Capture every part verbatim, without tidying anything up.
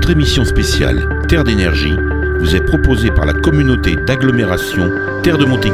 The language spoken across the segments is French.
Notre émission spéciale Terre d'énergie vous est proposée par la communauté d'agglomération Terre de Montaigu.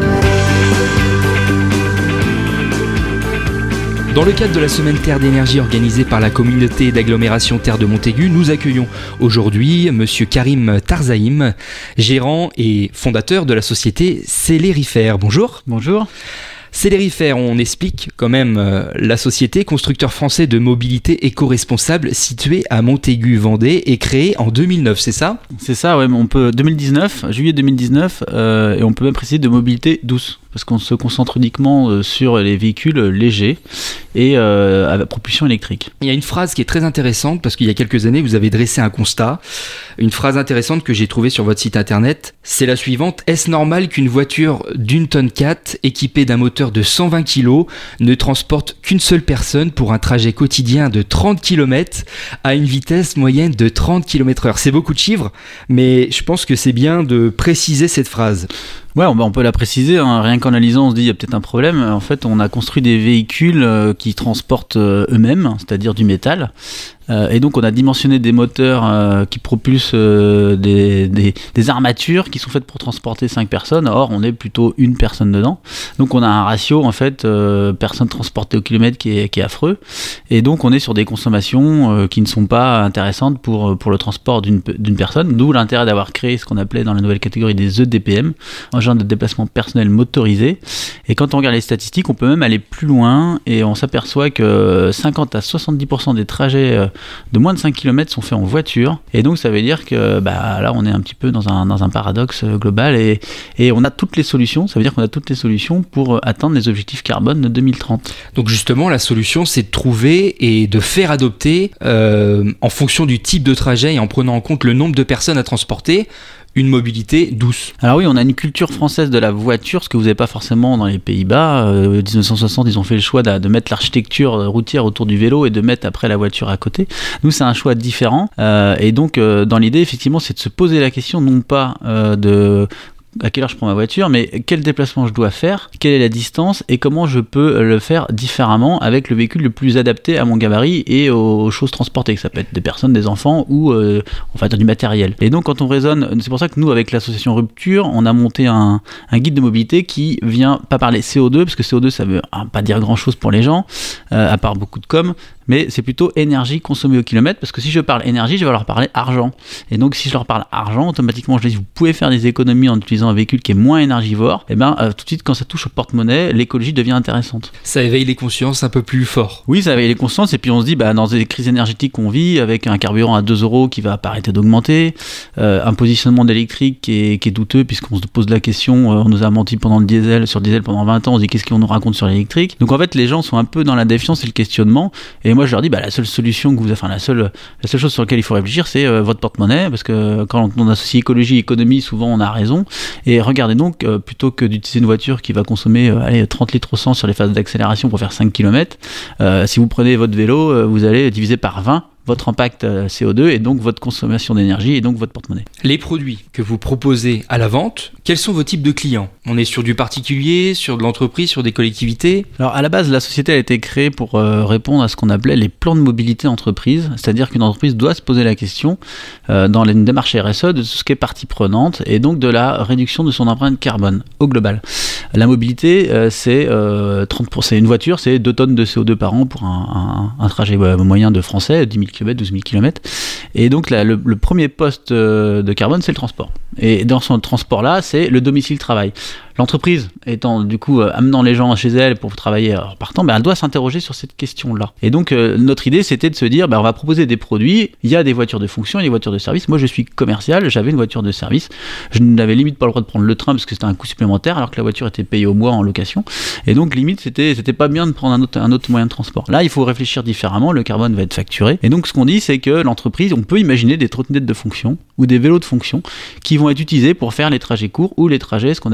Dans le cadre de la semaine Terre d'énergie organisée par la communauté d'agglomération Terre de Montaigu, nous accueillons aujourd'hui Monsieur Karim Tarzaïm, gérant et fondateur de la société Célérifère. Bonjour. Bonjour. Célérifère, on explique quand même euh, la société, constructeur français de mobilité éco-responsable située à Montaigu-Vendée et créée en deux mille neuf, c'est ça ? C'est ça, ouais, mais on peut deux mille dix-neuf, juillet deux mille dix-neuf, euh, et on peut même préciser de mobilité douce, parce qu'on se concentre uniquement euh, sur les véhicules légers et euh, à propulsion électrique. Il y a une phrase qui est très intéressante, parce qu'il y a quelques années, vous avez dressé un constat, une phrase intéressante que j'ai trouvée sur votre site internet, c'est la suivante: est-ce normal qu'une voiture d'une tonne quatre, équipée d'un moteur de cent vingt kilos, ne transporte qu'une seule personne pour un trajet quotidien de trente kilomètres à une vitesse moyenne de trente kilomètres heure. C'est beaucoup de chiffres, mais je pense que c'est bien de préciser cette phrase. Ouais, on, on peut la préciser, hein. Rien qu'en la lisant, on se dit il y a peut-être un problème. En fait, on a construit des véhicules euh, qui transportent euh, eux-mêmes, c'est-à-dire du métal. Euh, et donc, on a dimensionné des moteurs euh, qui propulsent euh, des, des, des armatures qui sont faites pour transporter cinq personnes. Or, on est plutôt une personne dedans. Donc, on a un ratio, en fait, euh, personnes transportées au kilomètre qui est, qui est affreux. Et donc, on est sur des consommations euh, qui ne sont pas intéressantes pour, pour le transport d'une, d'une personne. D'où l'intérêt d'avoir créé ce qu'on appelait dans la nouvelle catégorie des E D P M, engins de déplacement personnel motorisé. Et quand on regarde les statistiques, on peut même aller plus loin et on s'aperçoit que cinquante à soixante-dix pour cent des trajets de moins de cinq kilomètres sont faits en voiture. Et donc ça veut dire que bah, là on est un petit peu dans un, dans un paradoxe global et, et on a toutes les solutions. Ça veut dire qu'on a toutes les solutions pour atteindre les objectifs carbone de deux mille trente. Donc justement la solution c'est de trouver et de faire adopter euh, en fonction du type de trajet et en prenant en compte le nombre de personnes à transporter, une mobilité douce. Alors oui, on a une culture française de la voiture, ce que vous n'avez pas forcément dans les Pays-Bas. Euh, dix-neuf cent soixante, ils ont fait le choix de, de mettre l'architecture routière autour du vélo et de mettre après la voiture à côté. Nous, c'est un choix différent. Euh, et donc, euh, dans l'idée, effectivement, c'est de se poser la question, non pas euh, de... à quelle heure je prends ma voiture, mais quel déplacement je dois faire, quelle est la distance et comment je peux le faire différemment avec le véhicule le plus adapté à mon gabarit et aux choses transportées, que ça peut être des personnes, des enfants ou euh, enfin du matériel. Et donc quand on raisonne, c'est pour ça que nous avec l'association Rupture, on a monté un, un guide de mobilité qui vient pas parler C O deux, parce que C O deux ça veut hein, pas dire grand chose pour les gens, euh, à part beaucoup de com', mais c'est plutôt énergie consommée au kilomètre, parce que si je parle énergie, je vais leur parler argent. Et donc si je leur parle argent, automatiquement je leur dis vous pouvez faire des économies en utilisant un véhicule qui est moins énergivore, et bien euh, tout de suite quand ça touche au porte-monnaie, l'écologie devient intéressante. Ça éveille les consciences un peu plus fort. Oui, ça éveille les consciences, et puis on se dit bah, dans des crises énergétiques qu'on vit, avec un carburant à deux euros qui va pas arrêter d'augmenter, euh, un positionnement d'électrique qui est, qui est douteux, puisqu'on se pose la question, euh, on nous a menti pendant le diesel, sur le diesel pendant vingt ans, on se dit qu'est-ce qu'on nous raconte sur l'électrique. Donc en fait les gens sont un peu dans la défiance et le questionnement, et moi je leur dis bah, la seule solution que vous, enfin la seule, la seule chose sur laquelle il faut réfléchir, c'est euh, votre porte-monnaie, parce que quand on associe écologie et économie, souvent on a raison. Et regardez donc, euh, plutôt que d'utiliser une voiture qui va consommer euh, allez, trente litres au cent sur les phases d'accélération pour faire cinq kilomètres, euh, si vous prenez votre vélo, euh, vous allez diviser par vingt votre impact C O deux et donc votre consommation d'énergie et donc votre porte-monnaie. Les produits que vous proposez à la vente, quels sont vos types de clients ? On est sur du particulier, sur de l'entreprise, sur des collectivités ? Alors à la base, la société a été créée pour euh, répondre à ce qu'on appelait les plans de mobilité entreprise, c'est-à-dire qu'une entreprise doit se poser la question euh, dans les démarches R S E de tout ce qui est partie prenante et donc de la réduction de son empreinte carbone au global. La mobilité, euh, c'est, euh, trente pour cent, c'est une voiture, c'est deux tonnes de C O deux par an pour un, un, un trajet ouais, moyen de français, dix mille kilomètres, douze mille kilomètres. Et donc là, le, le premier poste de carbone, c'est le transport. Et dans ce transport-là, c'est le domicile-travail. L'entreprise étant du coup euh, amenant les gens chez elle pour travailler en partant, ben, elle doit s'interroger sur cette question-là. Et donc euh, notre idée c'était de se dire ben, on va proposer des produits, il y a des voitures de fonction, il y a des voitures de service. Moi je suis commercial, j'avais une voiture de service, je n'avais limite pas le droit de prendre le train parce que c'était un coût supplémentaire alors que la voiture était payée au mois en location. Et donc limite c'était, c'était pas bien de prendre un autre, un autre moyen de transport. Là il faut réfléchir différemment, le carbone va être facturé. Et donc ce qu'on dit c'est que l'entreprise, on peut imaginer des trottinettes de fonction ou des vélos de fonction qui vont être utilisés pour faire les trajets courts ou les trajets, ce qu'on appelle un trajet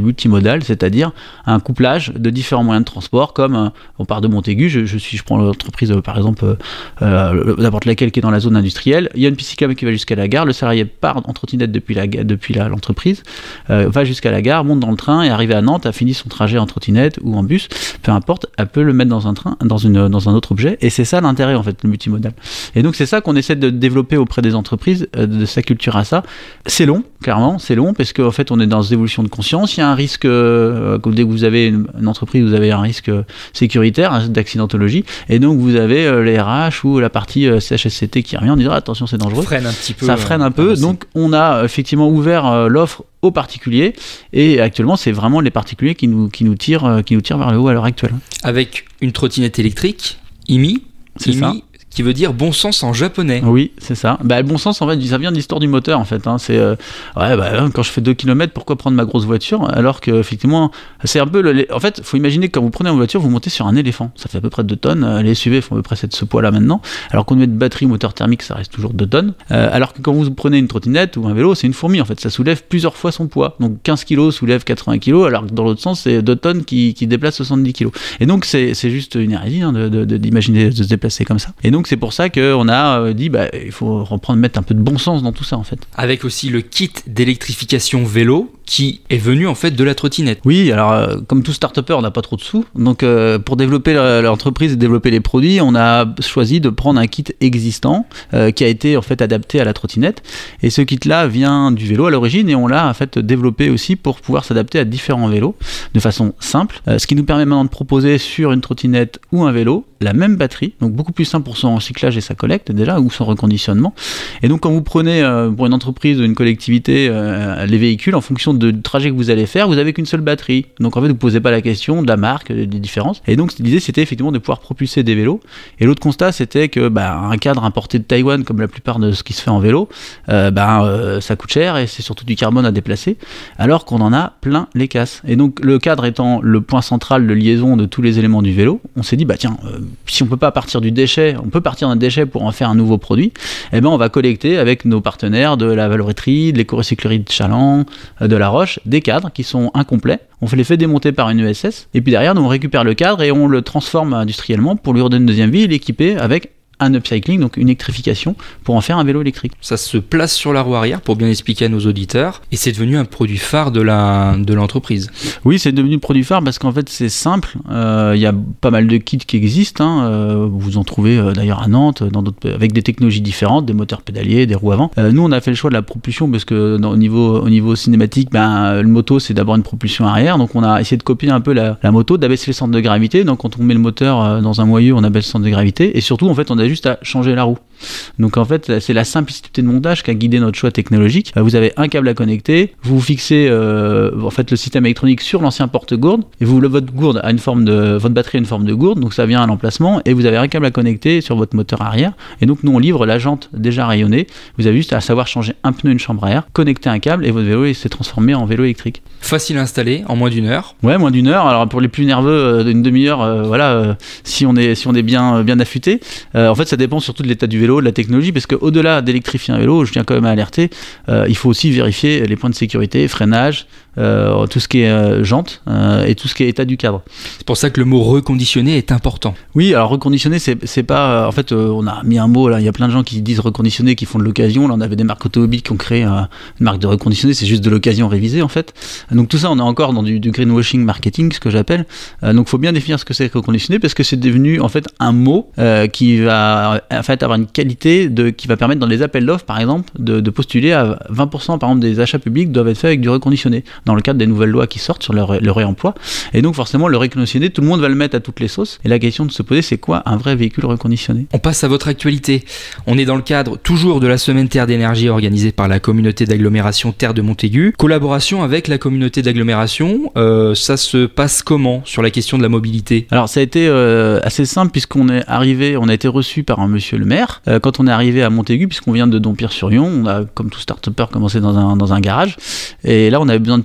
multimodal, c'est-à-dire un couplage de différents moyens de transport, comme euh, on part de Montaigu, je, je, suis, je prends l'entreprise euh, par exemple, euh, euh, n'importe laquelle qui est dans la zone industrielle, il y a une piste cyclable qui va jusqu'à la gare, le salarié part en trottinette depuis, la, depuis la, l'entreprise, euh, va jusqu'à la gare, monte dans le train et arrivé à Nantes, a fini son trajet en trottinette ou en bus, peu importe, elle peut le mettre dans un train, dans, une, dans un autre objet, et c'est ça l'intérêt en fait, le multimodal. Et donc c'est ça qu'on essaie de développer auprès des entreprises, euh, de sa culture à ça. C'est long, clairement, c'est long, parce qu'en fait on est dans une évolution de conscience, il y a un risque, euh, dès que vous avez une, une entreprise, vous avez un risque sécuritaire, un risque d'accidentologie, et donc vous avez euh, les R H ou la partie euh, C H S C T qui revient en disant attention c'est dangereux. Freine un petit peu. Ça freine un peu, donc on a effectivement ouvert euh, l'offre aux particuliers, et actuellement c'est vraiment les particuliers qui nous, qui nous, tirent, euh, qui nous tirent vers le haut à l'heure actuelle. Avec une trottinette électrique, I M I, c'est I M I ça. Qui veut dire bon sens en japonais. Oui, c'est ça. Bah, le bon sens, en fait, ça vient de l'histoire du moteur, en fait. Hein. C'est, euh, ouais, bah, quand je fais deux kilomètres, pourquoi prendre ma grosse voiture? Alors que, effectivement, c'est un peu. Le, en fait, il faut imaginer que quand vous prenez une voiture, vous montez sur un éléphant. Ça fait à peu près deux tonnes. Les S U V font à peu près ce poids-là maintenant. Alors qu'on met de batterie, moteur thermique, ça reste toujours deux tonnes. Euh, alors que quand vous prenez une trottinette ou un vélo, c'est une fourmi, en fait. Ça soulève plusieurs fois son poids. Donc quinze kilos soulève quatre-vingts kilos, alors que dans l'autre sens, c'est deux tonnes qui, qui déplacent soixante-dix kilos. Et donc, c'est, c'est juste une hérésie hein, de, de, de, d'imaginer de se déplacer comme ça. Et donc, c'est pour ça que on a dit bah, il faut reprendre, mettre un peu de bon sens dans tout ça en fait. Avec aussi le kit d'électrification vélo qui est venu en fait de la trottinette. Oui, alors euh, comme tout start-upper, on n'a pas trop de sous, donc euh, pour développer l'entreprise et développer les produits, on a choisi de prendre un kit existant euh, qui a été en fait adapté à la trottinette, et ce kit-là vient du vélo à l'origine et on l'a en fait développé aussi pour pouvoir s'adapter à différents vélos de façon simple, euh, ce qui nous permet maintenant de proposer sur une trottinette ou un vélo la même batterie, donc beaucoup plus simple pour son recyclage et sa collecte déjà, ou son reconditionnement. Et donc quand vous prenez euh, pour une entreprise ou une collectivité euh, les véhicules, en fonction du trajet que vous allez faire, vous n'avez qu'une seule batterie. Donc en fait vous ne posez pas la question de la marque, des différences. Et donc l'idée c'était effectivement de pouvoir propulser des vélos. Et l'autre constat c'était que bah, un cadre importé de Taïwan, comme la plupart de ce qui se fait en vélo, euh, bah, euh, ça coûte cher et c'est surtout du carbone à déplacer, alors qu'on en a plein les casses. Et donc le cadre étant le point central de liaison de tous les éléments du vélo, on s'est dit bah tiens, euh, si on peut pas partir du déchet, on peut partir d'un déchet pour en faire un nouveau produit, eh ben on va collecter avec nos partenaires de la valoreterie, de l'éco-recyclerie de Chaland, de La Roche, des cadres qui sont incomplets. On les fait démonter par une E S S, et puis derrière, nous, on récupère le cadre et on le transforme industriellement pour lui redonner une deuxième vie et l'équiper avec un upcycling, donc une électrification, pour en faire un vélo électrique. Ça se place sur la roue arrière pour bien expliquer à nos auditeurs, et c'est devenu un produit phare de, la, de l'entreprise. Oui, c'est devenu un produit phare parce qu'en fait c'est simple, il euh, y a pas mal de kits qui existent, hein. euh, vous en trouvez euh, d'ailleurs à Nantes, dans d'autres, avec des technologies différentes, des moteurs pédaliers, des roues avant. Euh, nous on a fait le choix de la propulsion parce que dans, au, niveau, au niveau cinématique, ben, le moto c'est d'abord une propulsion arrière, donc on a essayé de copier un peu la, la moto, d'abaisser le centre de gravité, donc quand on met le moteur euh, dans un moyeu, on abaisse le centre de gravité, et surtout en fait on a juste à changer la roue. Donc en fait, c'est la simplicité de montage qui a guidé notre choix technologique. Vous avez un câble à connecter, vous fixez euh, en fait le système électronique sur l'ancien porte-gourde, et vous, votre gourde a une forme de, votre batterie a une forme de gourde, donc ça vient à l'emplacement, et vous avez un câble à connecter sur votre moteur arrière. Et donc nous on livre la jante déjà rayonnée. Vous avez juste à savoir changer un pneu, une chambre à air, connecter un câble, et votre vélo s'est transformé en vélo électrique. Facile à installer, en moins d'une heure. Ouais, moins d'une heure. Alors pour les plus nerveux, d'une demi-heure, euh, voilà, euh, si on est si on est bien bien affûté. Euh, en fait, ça dépend surtout de l'état du vélo, de la technologie, parce qu'au-delà d'électrifier un vélo, je tiens quand même à alerter, euh, il faut aussi vérifier les points de sécurité, freinage, euh, tout ce qui est euh, jante euh, et tout ce qui est état du cadre. C'est pour ça que le mot reconditionner est important. Oui, alors reconditionner, c'est, c'est pas... Euh, en fait, euh, on a mis un mot, là, il y a plein de gens qui disent reconditionner, qui font de l'occasion. Là, on avait des marques automobiles qui ont créé euh, une marque de reconditionner, c'est juste de l'occasion révisée, en fait. Donc tout ça, on est encore dans du, du greenwashing marketing, ce que j'appelle. Euh, donc il faut bien définir ce que c'est reconditionner, parce que c'est devenu, en fait, un mot euh, qui va en fait avoir une qualité de, qui va permettre dans les appels d'offres, par exemple, de, de postuler à vingt pour cent, par exemple, des achats publics doivent être faits avec du reconditionné, dans le cadre des nouvelles lois qui sortent sur le, ré, le réemploi. Et donc forcément, le reconditionné, tout le monde va le mettre à toutes les sauces. Et la question de se poser, c'est quoi un vrai véhicule reconditionné ? On passe à votre actualité. On est dans le cadre toujours de la Semaine Terre d'énergie organisée par la communauté d'agglomération Terre de Montaigu. Collaboration avec la communauté d'agglomération, euh, ça se passe comment sur la question de la mobilité ? Alors ça a été euh, assez simple, puisqu'on est arrivé, on a été reçu par un monsieur le maire. Euh, quand on est arrivé à Montaigu, puisqu'on vient de Dompierre-sur-Yon, on a, comme tout start-upper, commencé dans un, dans un garage. Et là, on avait besoin de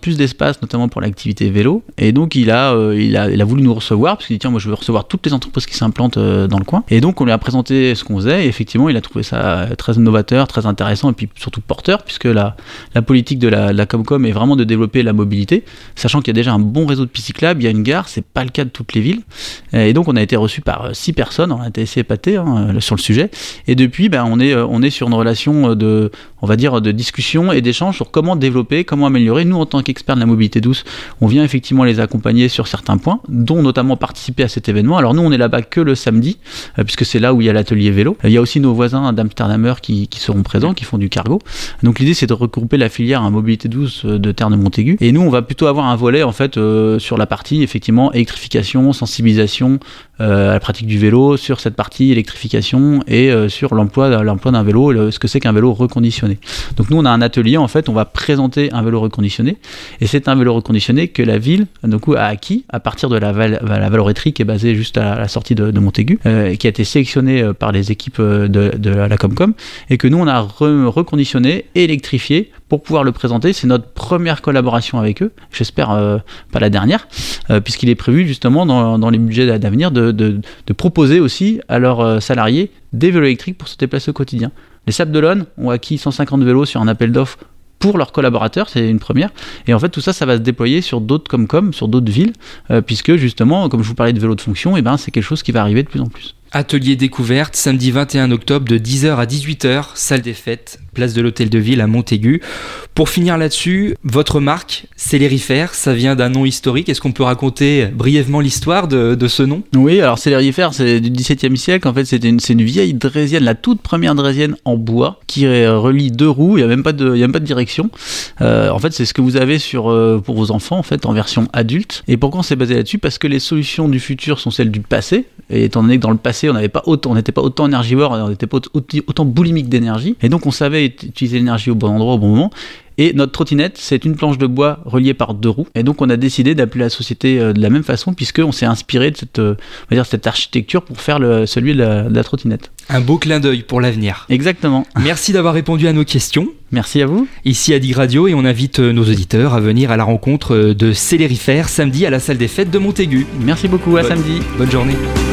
plus d'espace, notamment pour l'activité vélo. Et donc, il a, euh, il a, il a voulu nous recevoir, parce qu'il dit, tiens, moi, je veux recevoir toutes les entreprises qui s'implantent euh, dans le coin. Et donc, on lui a présenté ce qu'on faisait. Et effectivement, il a trouvé ça très innovateur, très intéressant, et puis surtout porteur, puisque la, la politique de la, la Comcom est vraiment de développer la mobilité, sachant qu'il y a déjà un bon réseau de pistes cyclables, il y a une gare, c'est pas le cas de toutes les villes. Et donc, on a été reçu par six personnes, on a été assez épatés hein, sur le sujet. Et depuis, ben, on est, on est sur une relation de, on va dire, de discussion et d'échange sur comment développer, comment améliorer. Nous, en tant qu'experts de la mobilité douce, on vient effectivement les accompagner sur certains points, dont notamment participer à cet événement. Alors nous, on est là-bas que le samedi, euh, puisque c'est là où il y a l'atelier vélo. Il y a aussi nos voisins d'Amsterdamer qui, qui seront présents, qui font du cargo. Donc l'idée, c'est de regrouper la filière à mobilité douce de Terre de Montaigu. Et nous, on va plutôt avoir un volet en fait euh, sur la partie effectivement électrification, sensibilisation euh, à la pratique du vélo, sur cette partie électrification et euh, sur l'emploi, l'emploi d'un vélo, le, ce que c'est qu'un vélo reconditionné. Donc nous, on a un atelier en fait, on va présenter un vélo reconditionné, et c'est un vélo reconditionné que la ville donc, a acquis à partir de la, val- la valorétrie qui est basée juste à la sortie de, de Montaigu, euh, qui a été sélectionné euh, par les équipes de, de la, la Comcom, et que nous on a re- reconditionné et électrifié pour pouvoir le présenter. C'est notre première collaboration avec eux, j'espère euh, pas la dernière, euh, puisqu'il est prévu justement dans, dans les budgets d'avenir de, de, de proposer aussi à leurs euh, salariés des vélos électriques pour se déplacer au quotidien. Les Sables d'Olonne ont acquis cent cinquante vélos sur un appel d'offres pour leurs collaborateurs, c'est une première. Et en fait, tout ça, ça va se déployer sur d'autres Comcom, sur d'autres villes, euh, puisque justement, comme je vous parlais de vélos de fonction, et ben, c'est quelque chose qui va arriver de plus en plus. Atelier découverte, samedi vingt et un octobre de dix heures à dix-huit heures, salle des fêtes, place de l'Hôtel de Ville à Montaigu. Pour finir là-dessus, votre marque, Célérifère, ça vient d'un nom historique. Est-ce qu'on peut raconter brièvement l'histoire de, de ce nom ? Oui, alors Célérifère, c'est du dix-septième siècle. En fait, c'était une, c'est une vieille draisienne, la toute première draisienne en bois, qui relie deux roues. Il n'y a même pas de, il y a même pas de direction. Euh, en fait, c'est ce que vous avez sur, euh, pour vos enfants, en fait, en version adulte. Et pourquoi on s'est basé là-dessus ? Parce que les solutions du futur sont celles du passé. Et étant donné que dans le passé, on n'avait pas autant, on n'était pas autant énergivore, on n'était pas autant, autant boulimique d'énergie. Et donc, on savait utiliser l'énergie au bon endroit, au bon moment. Et notre trottinette, c'est une planche de bois reliée par deux roues. Et donc, on a décidé d'appeler la société de la même façon, puisqu'on s'est inspiré de cette, on va dire, cette architecture pour faire le, celui de la, de la trottinette. Un beau clin d'œil pour l'avenir. Exactement. Merci d'avoir répondu à nos questions. Merci à vous. Ici à Dig Radio, et on invite nos auditeurs à venir à la rencontre de Célérifère samedi à la salle des fêtes de Montaigu. Merci beaucoup, à Bonne, samedi. Bonne journée.